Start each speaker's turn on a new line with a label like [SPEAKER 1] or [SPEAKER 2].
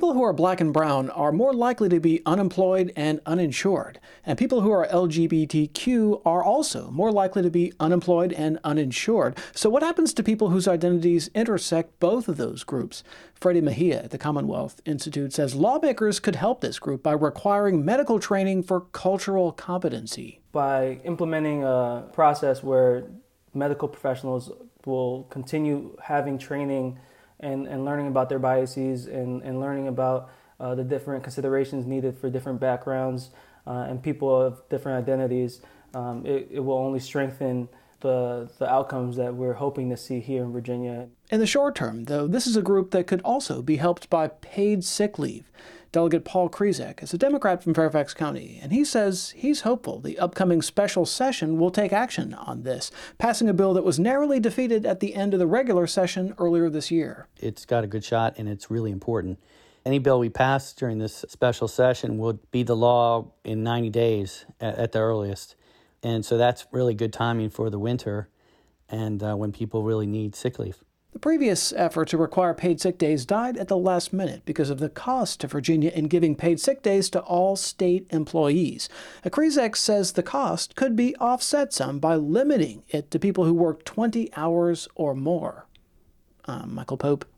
[SPEAKER 1] People who are black and brown are more likely to be unemployed and uninsured, and people who are LGBTQ are also more likely to be unemployed and uninsured. So what happens to people whose identities intersect both of those groups? Freddie Mejia at the Commonwealth Institute says lawmakers could help this group by requiring medical training for cultural competency.
[SPEAKER 2] By implementing a process where medical professionals will continue having training and learning about their biases and learning about the different considerations needed for different backgrounds and people of different identities, it will only strengthen the outcomes that we're hoping to see here in Virginia.
[SPEAKER 1] In the short term, though, this is a group that could also be helped by paid sick leave. Delegate Paul Krizek is a Democrat from Fairfax County, and he says he's hopeful the upcoming special session will take action on this, passing a bill that was narrowly defeated at the end of the regular session earlier this year.
[SPEAKER 3] It's got a good shot, and it's really important. Any bill we pass during this special session will be the law in 90 days at the earliest. And so that's really good timing for the winter and when people really need sick leave.
[SPEAKER 1] The previous effort to require paid sick days died at the last minute because of the cost to Virginia in giving paid sick days to all state employees. Krizek says the cost could be offset some by limiting it to people who work 20 hours or more. I'm Michael Pope.